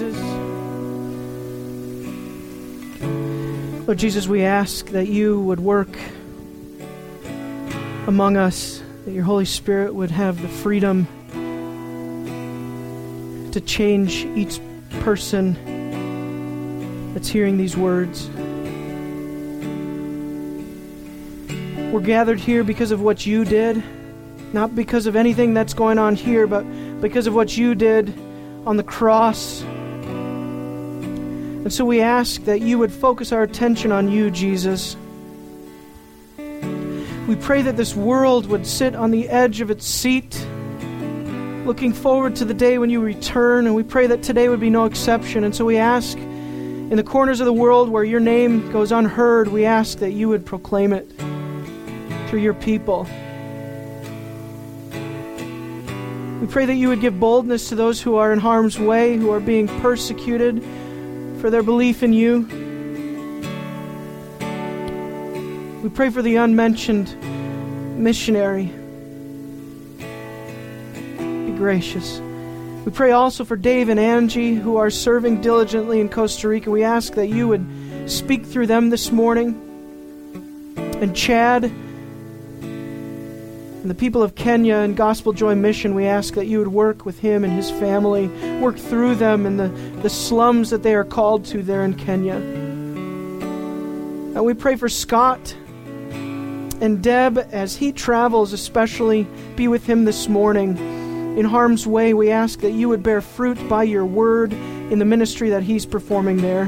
Jesus. Lord Jesus, we ask that you would work among us, that your Holy Spirit would have the freedom to change each person that's hearing these words. We're gathered here because of what you did, not because of anything that's going on here, but because of what you did on the cross. And so we ask that you would focus our attention on you, Jesus. We pray that this world would sit on the edge of its seat, looking forward to the day when you return, and we pray that today would be no exception. And so we ask, in the corners of the world where your name goes unheard, we ask that you would proclaim it through your people. We pray that you would give boldness to those who are in harm's way, who are being persecuted for their belief in you. We pray for the unmentioned missionary. Be gracious. We pray also for Dave and Angie, who are serving diligently in Costa Rica. We ask that you would speak through them this morning. And Chad and the people of Kenya and Gospel Joy Mission, we ask that you would work with him and his family, work through them in the slums that they are called to there in Kenya. And we pray for Scott and Deb as he travels, especially be with him this morning. In harm's way, we ask that you would bear fruit by your word in the ministry that he's performing there.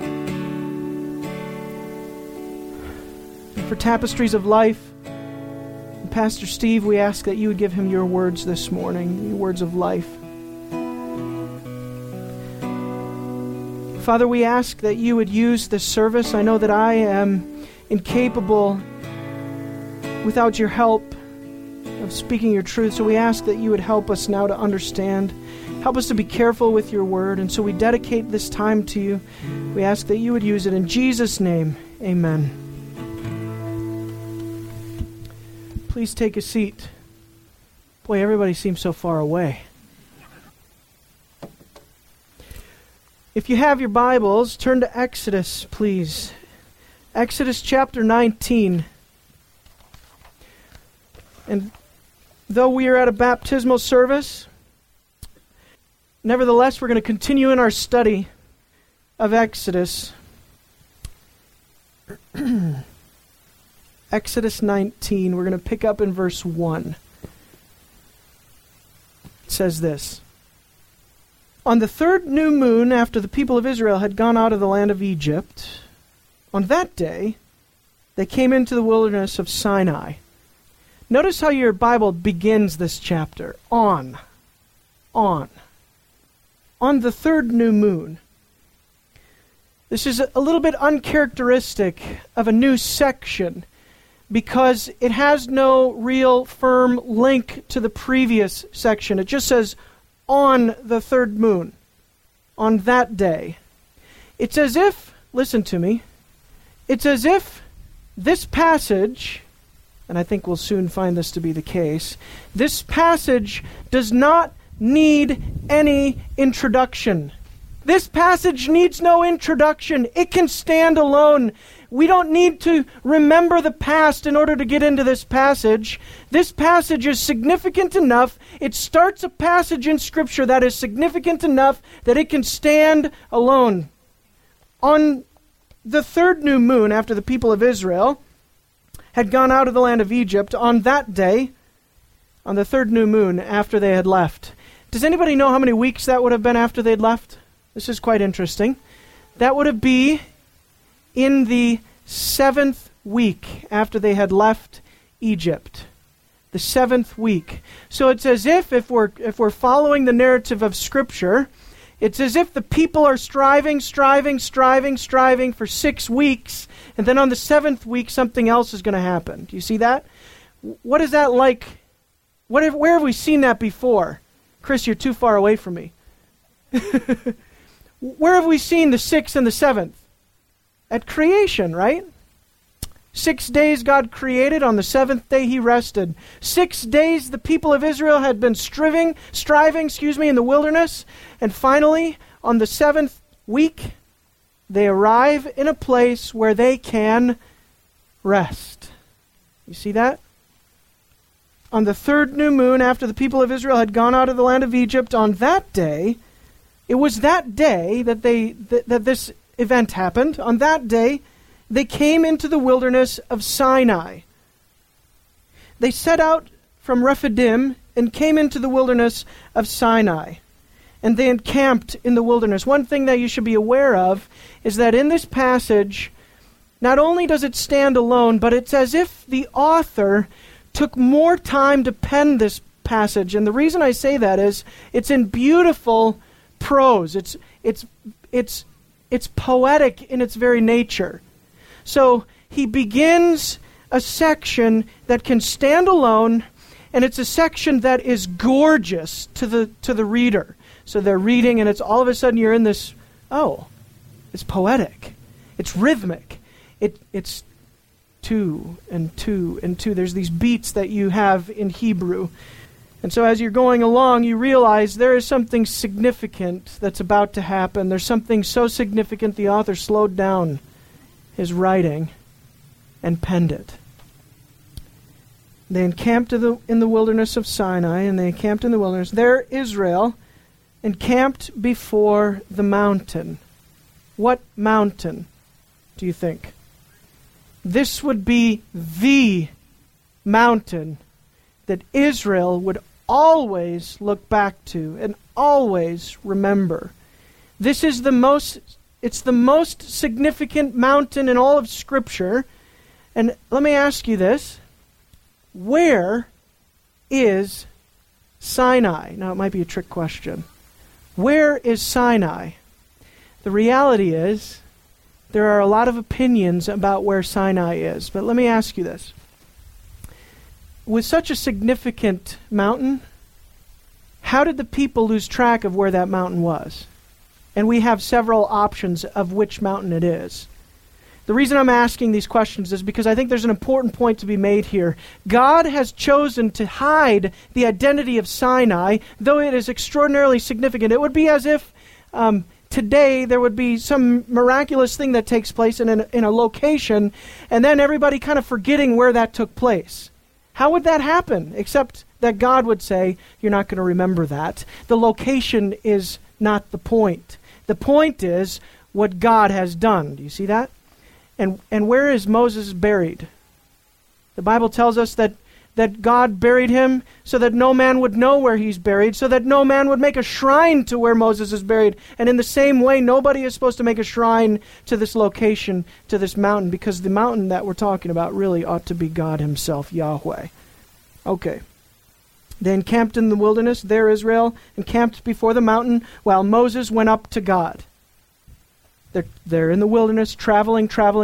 And for Tapestries of Life, Pastor Steve, we ask that you would give him your words this morning, your words of life. Father, we ask that you would use this service. I know that I am incapable without your help of speaking your truth, so we ask that you would help us now to understand. Help us to be careful with your word, and so we dedicate this time to you. We ask that you would use it in Jesus' name. Amen. Please take a seat. Boy, everybody seems so far away. If you have your Bibles, turn to Exodus, please. Exodus chapter 19. And though we are at a baptismal service, nevertheless, we're going to continue in our study of Exodus. Exodus 19, we're going to pick up in verse 1. It says this: On the third new moon after the people of Israel had gone out of the land of Egypt, on that day they came into the wilderness of Sinai. Notice how your Bible begins this chapter. On the third new moon. This is a little bit uncharacteristic of a new section, because it has no real firm link to the previous section. It just says, on the third moon, on that day. It's as if, listen to me, it's as if this passage, and I think we'll soon find this to be the case, this passage does not need any introduction. This passage needs no introduction. It can stand alone. We don't need to remember the past in order to get into this passage. This passage is significant enough. It starts a passage in Scripture that is significant enough that it can stand alone. On the third new moon after the people of Israel had gone out of the land of Egypt, on that day, on the third new moon after they had left. Does anybody know how many weeks that would have been after they'd left? This is quite interesting. That would have been in the 7th week after they had left Egypt. The 7th week. So it's as if we're following the narrative of Scripture, it's as if the people are striving for 6 weeks, and then on the 7th week something else is going to happen. Do you see that? What is that like? Where have we seen that before? Chris, you're too far away from me. Where have we seen the 6th and the 7th? At creation, right? 6 days God created, on the 7th day He rested. 6 days the people of Israel had been striving in the wilderness, and finally, on the seventh week, they arrive in a place where they can rest. You see that? On the third new moon, after the people of Israel had gone out of the land of Egypt, on that day, it was that day that this event happened. On that day, they came into the wilderness of Sinai. They set out from Rephidim and came into the wilderness of Sinai. And they encamped in the wilderness. One thing that you should be aware of is that in this passage, not only does it stand alone, but it's as if the author took more time to pen this passage. And the reason I say that is it's in beautiful prose. It's poetic in its very nature. So he begins a section that can stand alone, and it's a section that is gorgeous to the reader. So they're reading, and it's all of a sudden you're in this, it's poetic. It's rhythmic. It's two and two and two. There's these beats that you have in Hebrew. And so as you're going along, you realize there is something significant that's about to happen. There's something so significant the author slowed down his writing and penned it. They encamped in the wilderness of Sinai, and they encamped in the wilderness. There Israel encamped before the mountain. What mountain do you think? This would be the mountain that Israel would always look back to and always remember. This is it's the most significant mountain in all of Scripture. And let me ask you this. Where is Sinai? Now, it might be a trick question. Where is Sinai? The reality is, there are a lot of opinions about where Sinai is. But let me ask you this. With such a significant mountain, how did the people lose track of where that mountain was? And we have several options of which mountain it is. The reason I'm asking these questions is because I think there's an important point to be made here. God has chosen to hide the identity of Sinai, though it is extraordinarily significant. It would be as if today there would be some miraculous thing that takes place in a location, and then everybody kind of forgetting where that took place. How would that happen? Except that God would say, you're not going to remember that. The location is not the point. The point is what God has done. Do you see that? And where is Moses buried? The Bible tells us that God buried him so that no man would know where he's buried, so that no man would make a shrine to where Moses is buried. And in the same way, nobody is supposed to make a shrine to this location, to this mountain, because the mountain that we're talking about really ought to be God himself, Yahweh. Okay. They encamped in the wilderness. There Israel encamped before the mountain while Moses went up to God. They're in the wilderness, traveling.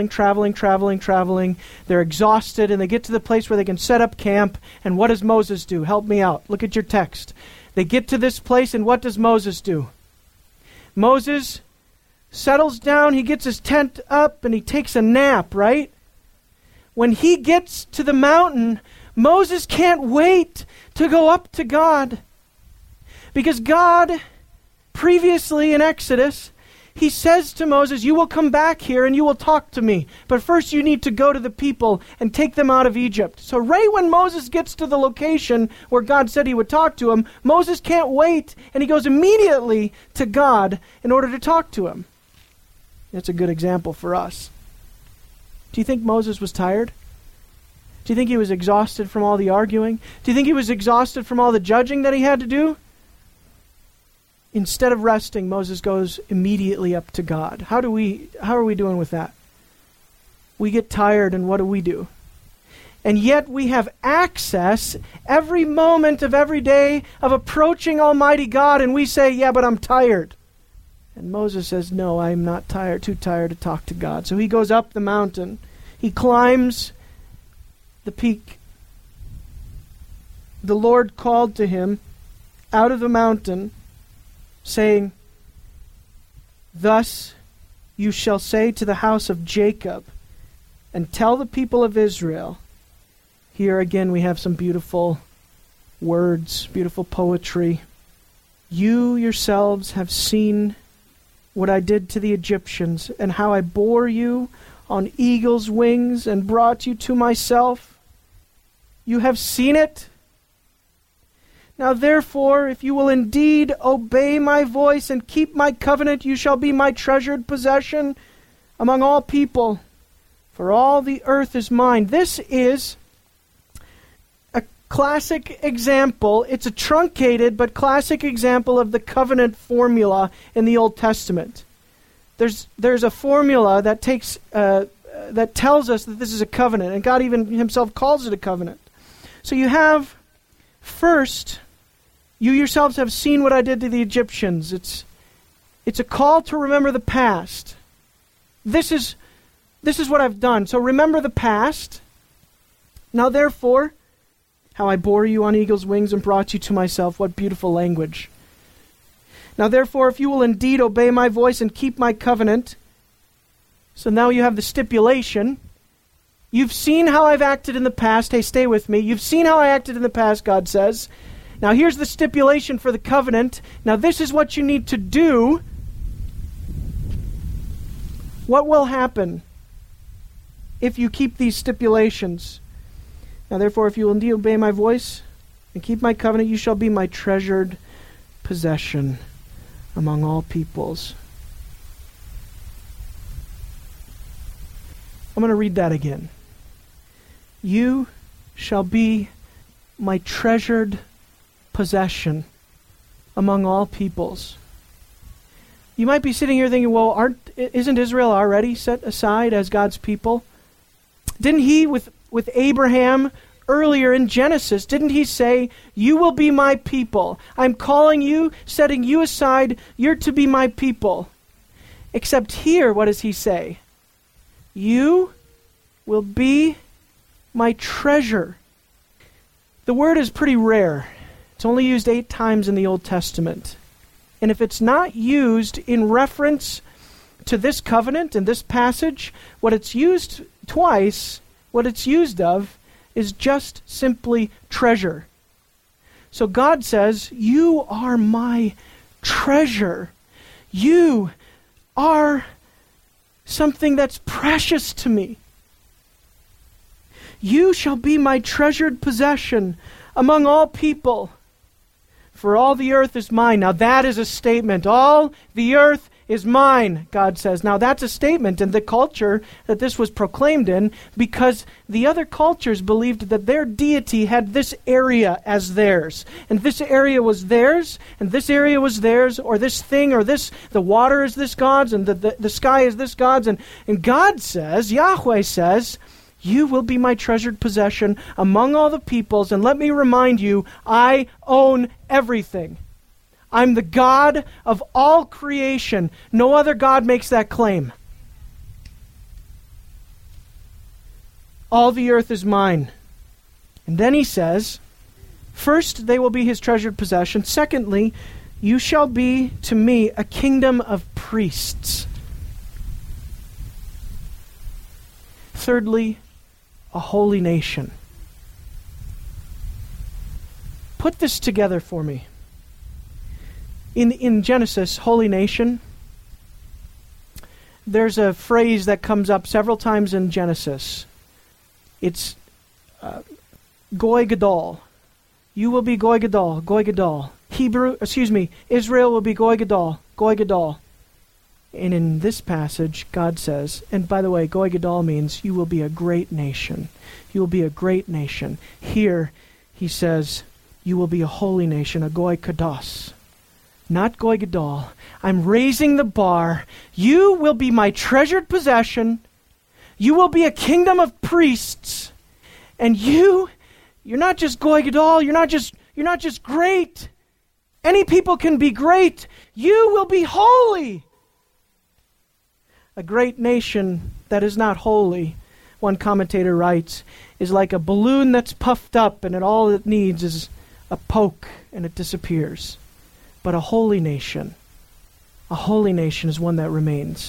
They're exhausted, and they get to the place where they can set up camp. And what does Moses do? Help me out. Look at your text. They get to this place, and what does Moses do? Moses settles down, he gets his tent up, and he takes a nap, right? When he gets to the mountain, Moses can't wait to go up to God. Because God, previously in Exodus, he says to Moses, you will come back here and you will talk to me. But first you need to go to the people and take them out of Egypt. So right when Moses gets to the location where God said he would talk to him, Moses can't wait, and he goes immediately to God in order to talk to him. That's a good example for us. Do you think Moses was tired? Do you think he was exhausted from all the arguing? Do you think he was exhausted from all the judging that he had to do? Instead of resting, Moses goes immediately up to God. How are we doing with that? We get tired, and what do? And yet we have access every moment of every day of approaching Almighty God, and we say, yeah, but I'm tired. And Moses says, no, I'm not tired, too tired to talk to God. So he goes up the mountain. He climbs the peak. The Lord called to him out of the mountain, saying, thus you shall say to the house of Jacob, and tell the people of Israel. Here again we have some beautiful words, beautiful poetry. You yourselves have seen what I did to the Egyptians, and how I bore you on eagle's wings and brought you to myself. You have seen it. Now therefore, if you will indeed obey my voice and keep my covenant, you shall be my treasured possession among all people, for all the earth is mine. This is a classic example. It's a truncated but classic example of the covenant formula in the Old Testament. There's a formula that that tells us that this is a covenant, and God even himself calls it a covenant. So you have, first, you yourselves have seen what I did to the Egyptians. It's a call to remember the past. This is what I've done. So remember the past. Now therefore, how I bore you on eagle's wings and brought you to myself. What beautiful language. Now therefore, if you will indeed obey my voice and keep my covenant. So now you have the stipulation. You've seen how I've acted in the past. Hey, stay with me. You've seen how I acted in the past, God says. Now here's the stipulation for the covenant. Now this is what you need to do. What will happen if you keep these stipulations? Now therefore, if you will indeed obey my voice and keep my covenant, you shall be my treasured possession among all peoples. I'm going to read that again. You shall be my treasured possession among all peoples. You might be sitting here thinking, well, isn't Israel already set aside as God's people? Didn't he, with Abraham earlier in Genesis, didn't he say, you will be my people. I'm calling you, setting you aside. You're to be my people. Except here, what does he say? You will be my treasure. The word is pretty rare. It's only used 8 times in the Old Testament. And if it's not used in reference to this covenant and this passage, what it's used twice, what it's used of, is just simply treasure. So God says, you are my treasure. You are something that's precious to me. You shall be my treasured possession among all people, for all the earth is mine. Now that is a statement. All the earth is mine, God says. Now that's a statement in the culture that this was proclaimed in, because the other cultures believed that their deity had this area as theirs. And this area was theirs, and this area was theirs, or this thing, or this, the water is this God's, and the sky is this God's. And God says, Yahweh says, you will be my treasured possession among all the peoples. And let me remind you, I own everything. I'm the God of all creation. No other God makes that claim. All the earth is mine. And then he says, first, they will be his treasured possession. Secondly, you shall be to me a kingdom of priests. Thirdly, a holy nation. Put this together for me. In Genesis, holy nation, there's a phrase that comes up several times in Genesis. It's Goy Gadol. You will be Goy Gadol, Goy Gadol. Israel will be Goy Gadol, Goy Gadol. And in this passage, God says, and by the way, Goy Gadol means you will be a great nation. You will be a great nation. Here, he says, you will be a holy nation, a Goy Kados. Not Goy Gadol. I'm raising the bar. You will be my treasured possession. You will be a kingdom of priests. And you're not just Goy Gadol. You're not just great. Any people can be great. You will be holy. A great nation that is not holy, one commentator writes, is like a balloon that's puffed up and all it needs is a poke and it disappears. But a holy nation is one that remains.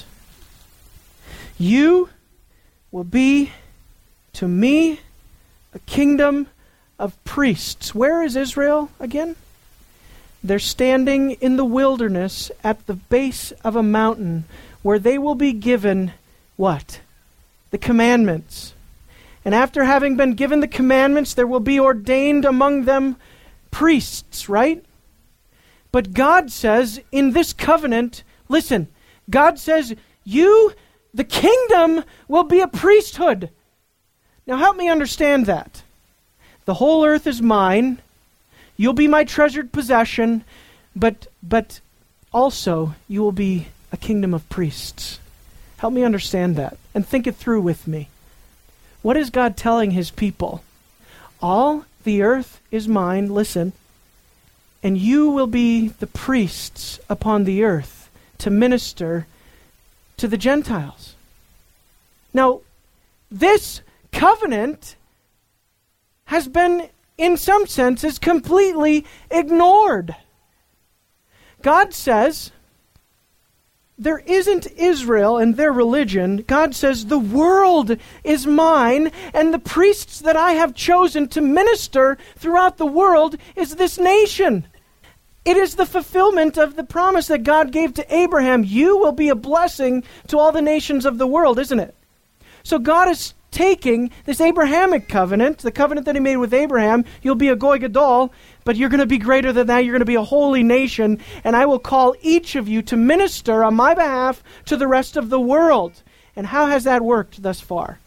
You will be to me a kingdom of priests. Where is Israel again? They're standing in the wilderness at the base of a mountain where they will be given what? The commandments. And after having been given the commandments, there will be ordained among them priests, right? But God says in this covenant, listen, God says, you, the kingdom, will be a priesthood. Now help me understand that. The whole earth is mine. You'll be my treasured possession, but also you will be a kingdom of priests. Help me understand that and think it through with me. What is God telling his people? All the earth is mine, listen, and you will be the priests upon the earth to minister to the Gentiles. Now, this covenant has been, in some senses, completely ignored. God says, there isn't Israel and their religion. God says, the world is mine, and the priests that I have chosen to minister throughout the world is this nation. It is the fulfillment of the promise that God gave to Abraham. You will be a blessing to all the nations of the world, isn't it? So God is taking this Abrahamic covenant, the covenant that he made with Abraham. You'll be a Goy Gadol, but you're going to be greater than that. You're going to be a holy nation, and I will call each of you to minister on my behalf to the rest of the world. And how has that worked thus far?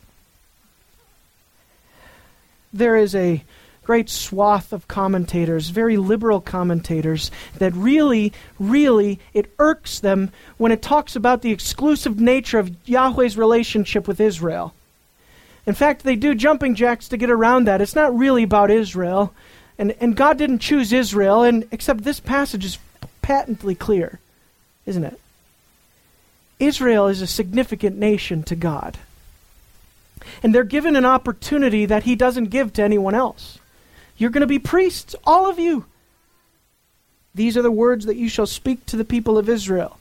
There is a great swath of commentators, very liberal commentators, that really, it irks them when it talks about the exclusive nature of Yahweh's relationship with Israel. In fact, they do jumping jacks to get around that. It's not really about Israel. And God didn't choose Israel, except this passage is patently clear, isn't it? Israel is a significant nation to God. And they're given an opportunity that he doesn't give to anyone else. You're going to be priests, all of you. These are the words that you shall speak to the people of Israel.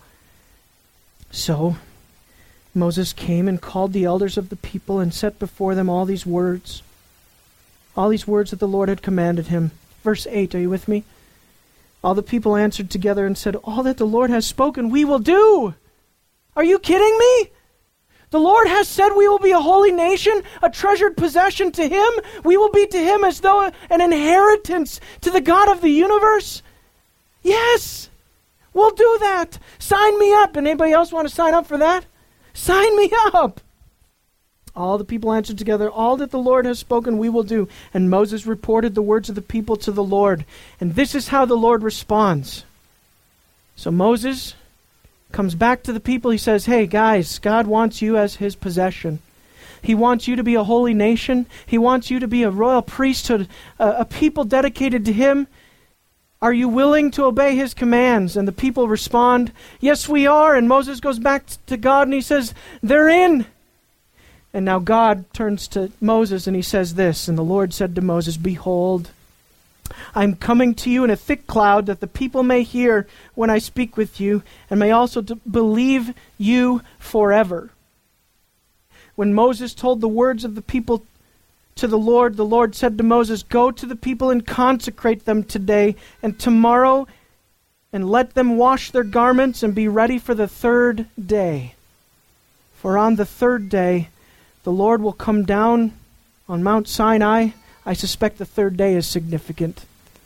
So Moses came and called the elders of the people and set before them all these words that the Lord had commanded him. Verse 8, are you with me? All the people answered together and said, all that the Lord has spoken we will do. Are you kidding me? The Lord has said we will be a holy nation, a treasured possession to him. We will be to him as though an inheritance to the God of the universe. Yes, we'll do that. Sign me up. And anybody else want to sign up for that? Sign me up. All the people answered together, all that the Lord has spoken we will do. And Moses reported the words of the people to the Lord. And this is how the Lord responds. So Moses comes back to the people. He says, hey guys, God wants you as his possession. He wants you to be a holy nation. He wants you to be a royal priesthood, a people dedicated to him. Are you willing to obey his commands? And the people respond, yes, we are. And Moses goes back to God and he says, they're in. And now God turns to Moses and he says this, and the Lord said to Moses, behold, I'm coming to you in a thick cloud that the people may hear when I speak with you and may also believe you forever. When Moses told the words of the people to the Lord said to Moses, go to the people and consecrate them today and tomorrow and let them wash their garments and be ready for the third day. For on the third day the Lord will come down on Mount Sinai. I suspect the third day is significant.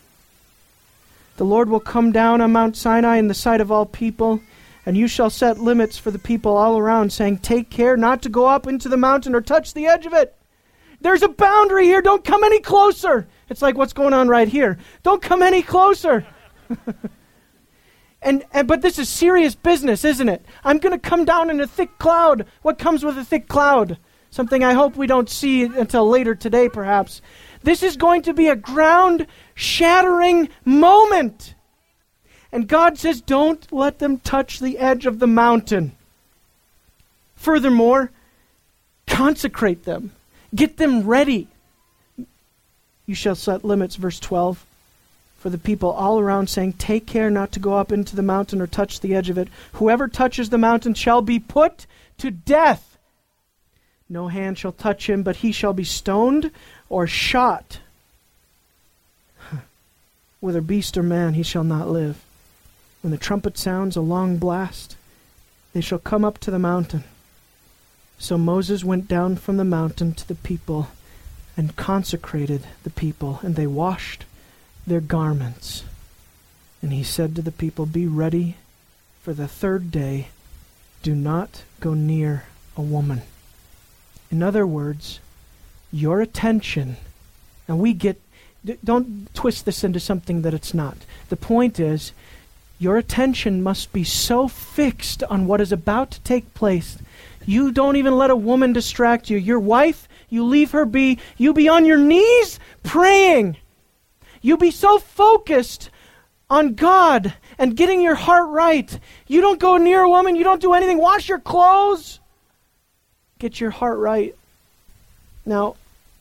The Lord will come down on Mount Sinai in the sight of all people, and you shall set limits for the people all around, saying, take care not to go up into the mountain or touch the edge of it. There's a boundary here. Don't come any closer. It's like what's going on right here. Don't come any closer. But this is serious business, isn't it? I'm going to come down in a thick cloud. What comes with a thick cloud? Something I hope we don't see until later today, perhaps. This is going to be a ground-shattering moment. And God says, don't let them touch the edge of the mountain. Furthermore, consecrate them. Get them ready. You shall set limits, verse 12, for the people all around, saying, take care not to go up into the mountain or touch the edge of it. Whoever touches the mountain shall be put to death. No hand shall touch him, but he shall be stoned or shot. whether beast or man, he shall not live. When the trumpet sounds a long blast, they shall come up to the mountain. So Moses went down from the mountain to the people and consecrated the people, and they washed their garments. And he said to the people, be ready for the third day. Do not go near a woman. In other words, your attention, and don't twist this into something that it's not. The point is, your attention must be so fixed on what is about to take place. You don't even let a woman distract you. Your wife, you leave her be. You be on your knees praying. You be so focused on God and getting your heart right. You don't go near a woman. You don't do anything. Wash your clothes. Get your heart right. Now,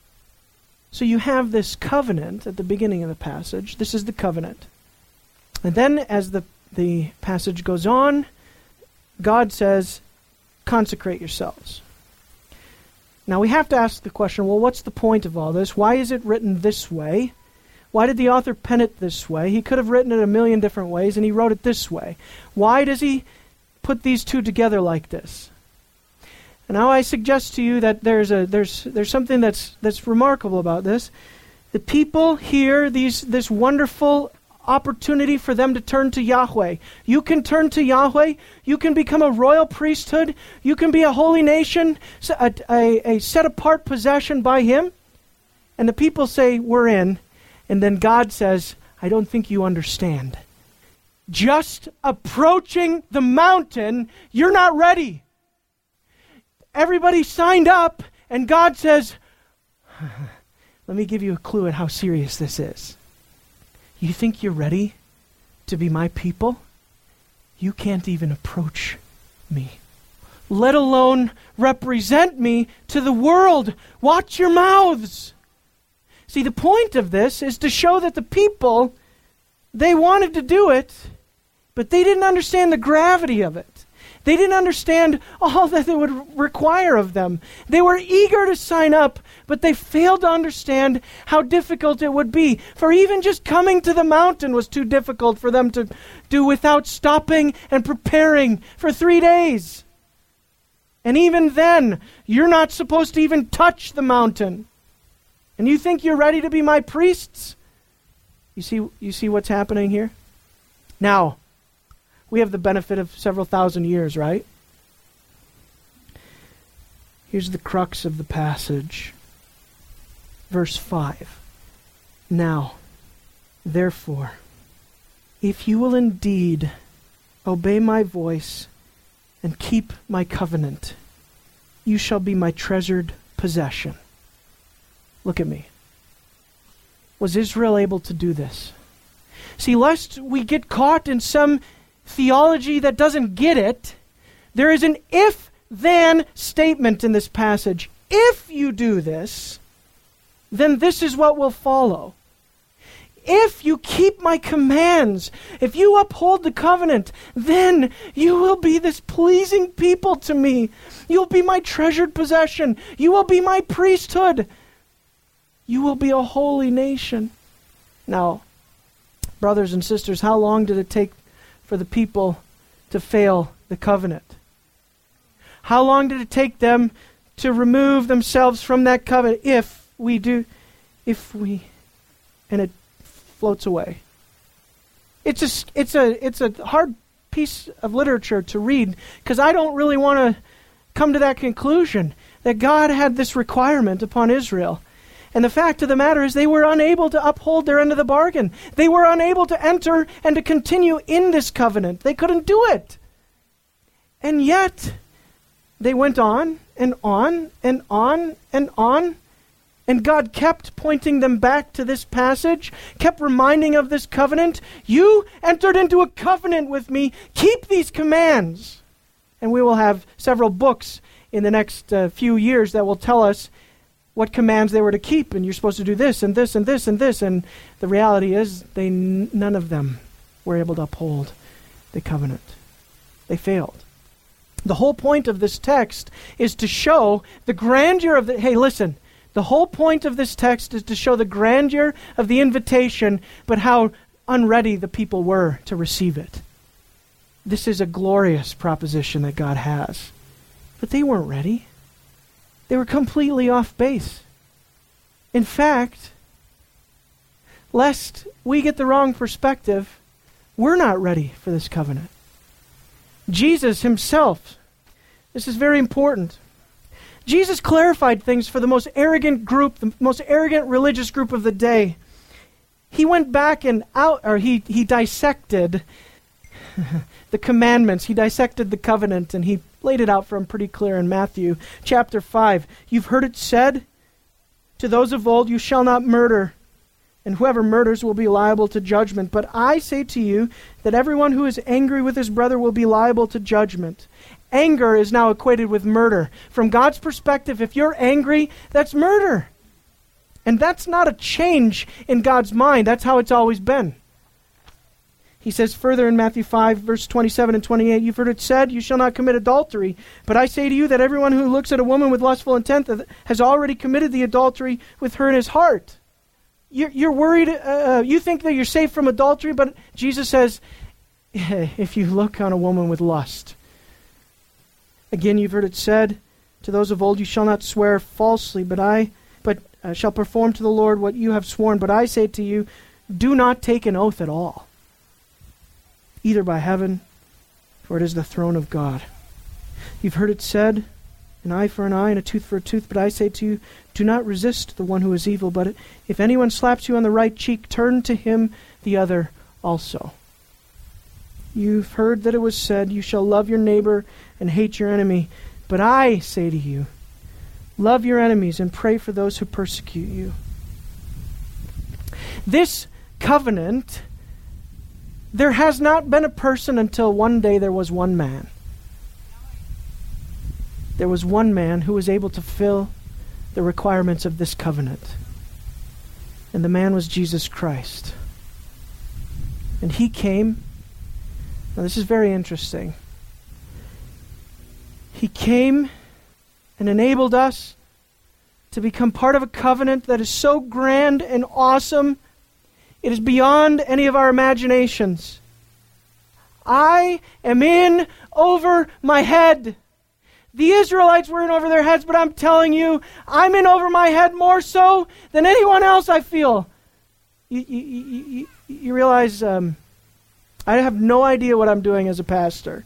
so you have this covenant at the beginning of the passage. This is the covenant. And then as the passage goes on, God says, consecrate yourselves. Now we have to ask the question, well, what's the point of all this? Why is it written this way? Why did the author pen it this way? He could have written it a million different ways, and he wrote it this way. Why does he put these two together like this? And now I suggest to you that there's something that's remarkable about this. The people hear this wonderful opportunity for them to turn to Yahweh. You can turn to Yahweh. You can become a royal priesthood. You can be a holy nation, a set-apart possession by Him. And the people say, we're in. And then God says, I don't think you understand. Just approaching the mountain, you're not ready. Everybody signed up, and God says, let me give you a clue at how serious this is. You think you're ready to be my people? You can't even approach me, let alone represent me to the world. Watch your mouths. See, the point of this is to show that the people, they wanted to do it, but they didn't understand the gravity of it. They didn't understand all that it would require of them. They were eager to sign up, but they failed to understand how difficult it would be. For even just coming to the mountain was too difficult for them to do without stopping and preparing for 3 days. And even then, you're not supposed to even touch the mountain. And you think you're ready to be my priests? You see what's happening here? Now, we have the benefit of several thousand years, right? Here's the crux of the passage. Verse 5. Now, therefore, if you will indeed obey my voice and keep my covenant, you shall be my treasured possession. Look at me. Was Israel able to do this? See, lest we get caught in some theology that doesn't get it, there is an if-then statement in this passage. If you do this, then this is what will follow. If you keep my commands, if you uphold the covenant, then you will be this pleasing people to me. You'll be my treasured possession. You will be my priesthood. You will be a holy nation. Now, brothers and sisters, how long did it take for the people to fail the covenant? How long did it take them to remove themselves from that covenant? And it floats away. It's a hard piece of literature to read, because I don't really want to come to that conclusion that God had this requirement upon Israel. And the fact of the matter is they were unable to uphold their end of the bargain. They were unable to enter and to continue in this covenant. They couldn't do it. And yet, they went on and on and on and on. And God kept pointing them back to this passage, kept reminding of this covenant. You entered into a covenant with me. Keep these commands. And we will have several books in the next few years that will tell us what commands they were to keep, and you're supposed to do this and this and this and this. And the reality is none of them were able to uphold the covenant. They failed. The whole point of this text is to show the grandeur of the whole point of this text is to show the grandeur of the invitation, but how unready the people were to receive it. This is a glorious proposition that God has. But they weren't ready. They were completely off base. In fact, lest we get the wrong perspective, we're not ready for this covenant. Jesus himself, this is very important. Jesus clarified things for the most arrogant group, the most arrogant religious group of the day. He went back and he dissected the commandments. He dissected the covenant, and he laid it out for them pretty clear in Matthew chapter 5. You've heard it said to those of old, you shall not murder, and whoever murders will be liable to judgment. But I say to you that everyone who is angry with his brother will be liable to judgment. Anger is now equated with murder. From God's perspective, if you're angry, that's murder. And that's not a change in God's mind. That's how it's always been. He says further in Matthew 5, verse 27 and 28, you've heard it said, you shall not commit adultery. But I say to you that everyone who looks at a woman with lustful intent has already committed the adultery with her in his heart. You're worried, you think that you're safe from adultery, but Jesus says, if you look on a woman with lust. Again, you've heard it said to those of old, you shall not swear falsely, but shall perform to the Lord what you have sworn. But I say to you, do not take an oath at all, either by heaven, for it is the throne of God. You've heard it said, an eye for an eye and a tooth for a tooth. But I say to you, do not resist the one who is evil. But if anyone slaps you on the right cheek, turn to him the other also. You've heard that it was said, you shall love your neighbor and hate your enemy. But I say to you, love your enemies and pray for those who persecute you. This covenant, there has not been a person until one day there was one man. There was one man who was able to fill the requirements of this covenant. And the man was Jesus Christ. And he came. Now this is very interesting. He came and enabled us to become part of a covenant that is so grand and awesome, it is beyond any of our imaginations. I am in over my head. The Israelites were in over their heads, but I'm telling you, I'm in over my head more so than anyone else, I feel. You realize I have no idea what I'm doing as a pastor.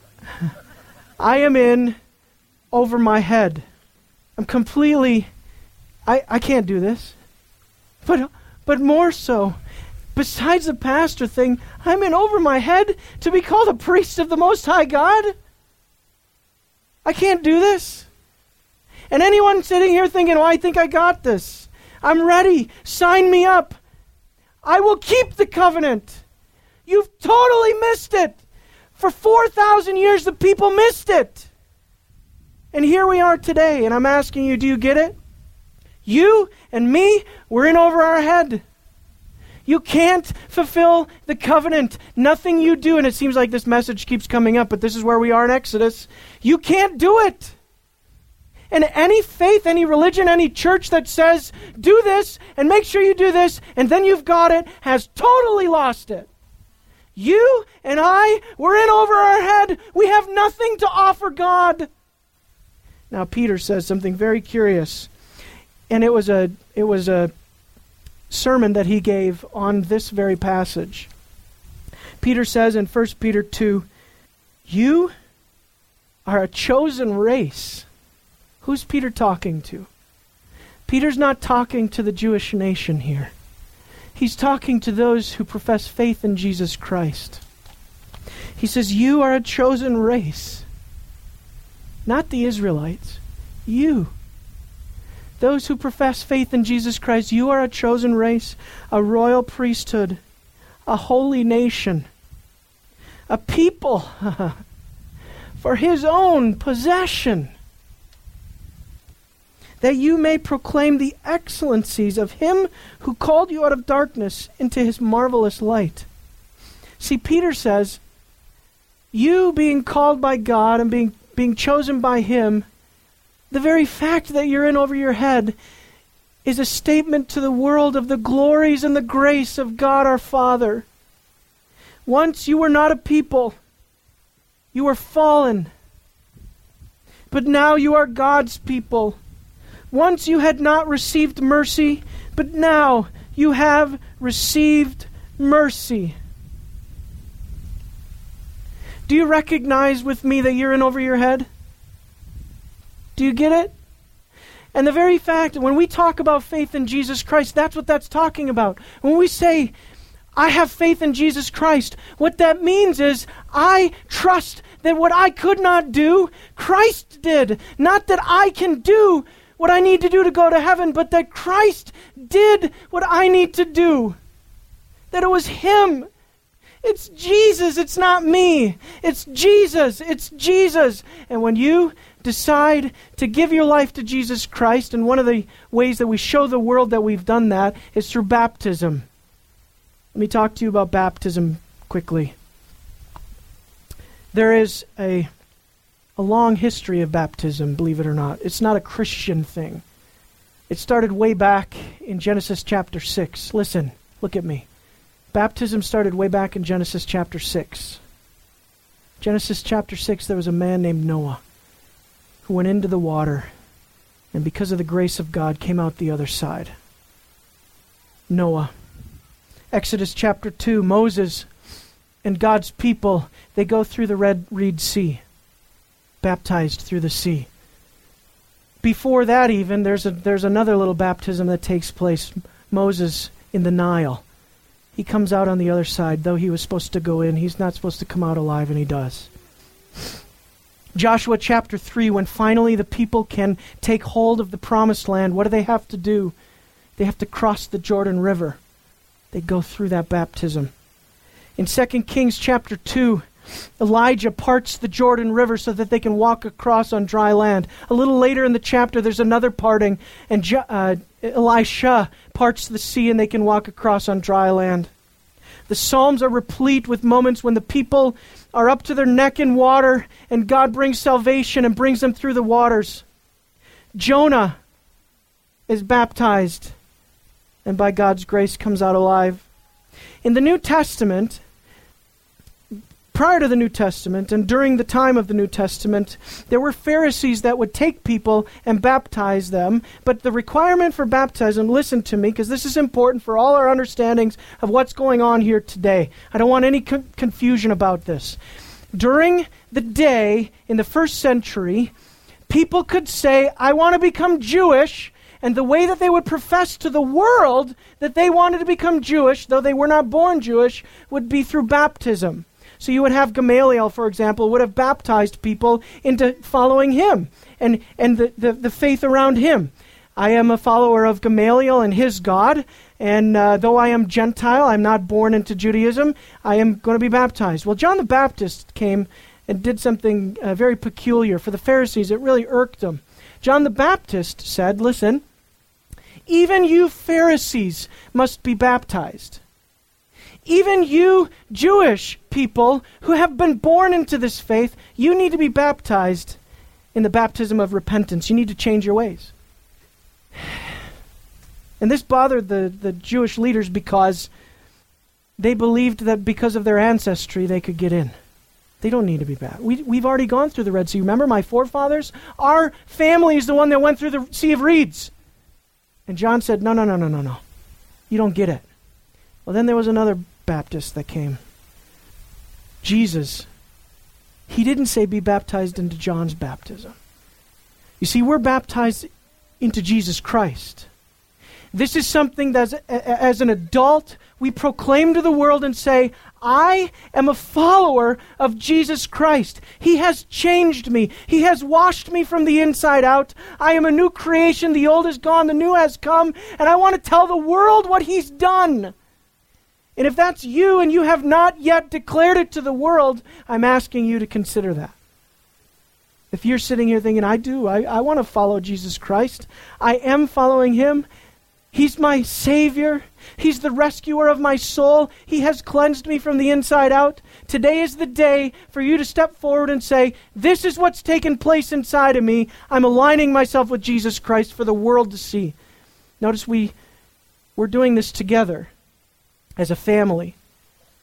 I am in over my head. I'm completely, I can't do this. But more so, besides the pastor thing, I'm in over my head to be called a priest of the Most High God. I can't do this. And anyone sitting here thinking, I think I got this. I'm ready. Sign me up. I will keep the covenant. You've totally missed it. For 4,000 years, the people missed it. And here we are today, and I'm asking you, do you get it? You and me, we're in over our head. You can't fulfill the covenant. Nothing you do, and it seems like this message keeps coming up, but this is where we are in Exodus. You can't do it. And any faith, any religion, any church that says, do this, and make sure you do this, and then you've got it, has totally lost it. You and I, we're in over our head. We have nothing to offer God. Now Peter says something very curious. And it was a sermon that he gave on this very passage. Peter says in 1 Peter 2, you are a chosen race. Who's Peter talking to? Peter's not talking to the Jewish nation here. He's talking to those who profess faith in Jesus Christ. He says, you are a chosen race. Not the Israelites. You. Those who profess faith in Jesus Christ, you are a chosen race, a royal priesthood, a holy nation, a people for his own possession, that you may proclaim the excellencies of him who called you out of darkness into his marvelous light. See, Peter says, you being called by God and being chosen by him, the very fact that you're in over your head is a statement to the world of the glories and the grace of God our Father. Once you were not a people. You were fallen. But now you are God's people. Once you had not received mercy, but now you have received mercy. Do you recognize with me that you're in over your head? Do you get it? And the very fact that when we talk about faith in Jesus Christ, that's what that's talking about. When we say, I have faith in Jesus Christ, what that means is I trust that what I could not do, Christ did. Not that I can do what I need to do to go to heaven, but that Christ did what I need to do. That it was Him. It's Jesus, it's not me. It's Jesus, it's Jesus. And when you decide to give your life to Jesus Christ, and one of the ways that we show the world that we've done that is through baptism. Let me talk to you about baptism quickly. There is a long history of baptism, believe it or not. It's not a Christian thing. It started way back in Genesis chapter 6. Listen, look at me. Baptism started way back in Genesis chapter 6. Genesis chapter 6, there was a man named Noah who went into the water, and because of the grace of God, came out the other side. Noah. Exodus chapter 2, Moses and God's people, they go through the Red Sea, baptized through the sea. Before that even, there's another little baptism that takes place. Moses in the Nile. He comes out on the other side. Though he was supposed to go in, he's not supposed to come out alive, and he does. Joshua chapter 3, when finally the people can take hold of the promised land, what do they have to do? They have to cross the Jordan River. They go through that baptism. In 2 Kings chapter 2, Elijah parts the Jordan River so that they can walk across on dry land. A little later in the chapter, there's another parting, and Elisha parts the sea and they can walk across on dry land. The Psalms are replete with moments when the people are up to their neck in water and God brings salvation and brings them through the waters. Jonah is baptized and by God's grace comes out alive. In the New Testament, prior to the New Testament and during the time of the New Testament, there were Pharisees that would take people and baptize them. But the requirement for baptism, listen to me, because this is important for all our understandings of what's going on here today. I don't want any confusion about this. During the day, in the first century, people could say, I want to become Jewish, and the way that they would profess to the world that they wanted to become Jewish, though they were not born Jewish, would be through baptism. So you would have Gamaliel, for example, would have baptized people into following him and the faith around him. I am a follower of Gamaliel and his God, and though I am Gentile, I'm not born into Judaism, I am going to be baptized. Well, John the Baptist came and did something very peculiar. For the Pharisees, it really irked them. John the Baptist said, listen, even you Pharisees must be baptized. Even you Jewish people who have been born into this faith, you need to be baptized in the baptism of repentance. You need to change your ways. And this bothered the Jewish leaders because they believed that because of their ancestry they could get in. They don't need to be baptized. We've already gone through the Red Sea. Remember my forefathers? Our family is the one that went through the Sea of Reeds. And John said, no. You don't get it. Well, then there was another Baptist that came. Jesus. He didn't say be baptized into John's baptism. You see, we're baptized into Jesus Christ. This is something that as an adult, we proclaim to the world and say, I am a follower of Jesus Christ. He has changed me. He has washed me from the inside out. I am a new creation. The old is gone, the new has come, and I want to tell the world what He's done. And if that's you and you have not yet declared it to the world, I'm asking you to consider that. If you're sitting here thinking, I want to follow Jesus Christ. I am following Him. He's my Savior. He's the rescuer of my soul. He has cleansed me from the inside out. Today is the day for you to step forward and say, this is what's taken place inside of me. I'm aligning myself with Jesus Christ for the world to see. Notice we're doing this together as a family.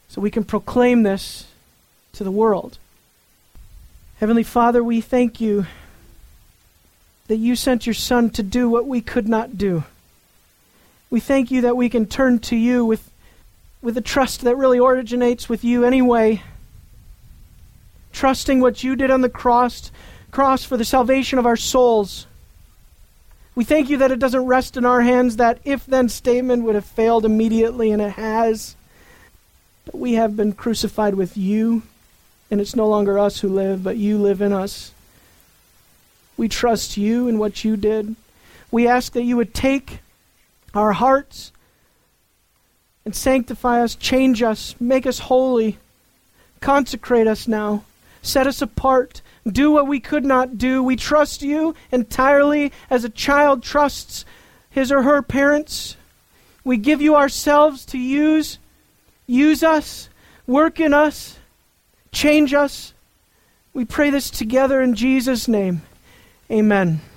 so we can proclaim this to the world. Heavenly Father, we thank you that you sent your Son to do what we could not do. We thank you that we can turn to you with a trust that really originates with you anyway, trusting what you did on the cross for the salvation of our souls. We thank you that it doesn't rest in our hands. That if-then statement would have failed immediately, and it has. But we have been crucified with you, and it's no longer us who live, but you live in us. We trust you and what you did. We ask that you would take our hearts and sanctify us, change us, make us holy, consecrate us now, set us apart, do what we could not do. We trust you entirely as a child trusts his or her parents. We give you ourselves to use us, work in us, change us. We pray this together in Jesus' name. Amen.